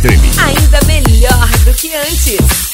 treme. Ainda melhor do que antes.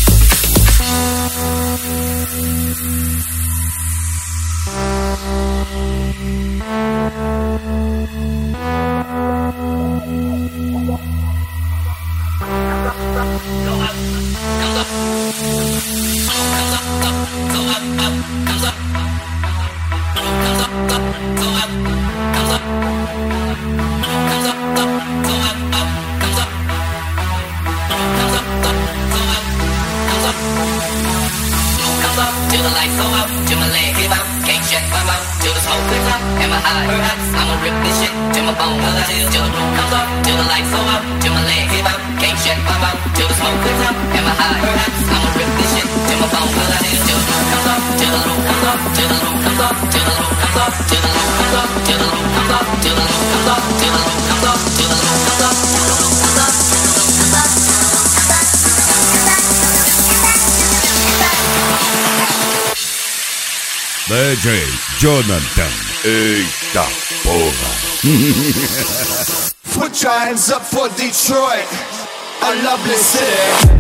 Till the lights go out, till my leg give out, can't shut my mouth, till the smoke clears out, and my high perhaps, I'ma rip this shit till my bone hurts, till the roof comes off, till the lights go out, till my leg give out, can't shut my mouth, till the smoke clears out, and my high perhaps, I'ma rip this shit till my bone hurts, till the roof comes off, till the roof comes off, till the roof comes off, till the roof comes off, till the roof comes off, till the roof comes off, till the roof comes off, till the roof comes off, till the roof comes off, till the roof comes off. DJ Jonathan. Eita porra. Put your hands up for Detroit, a lovely city.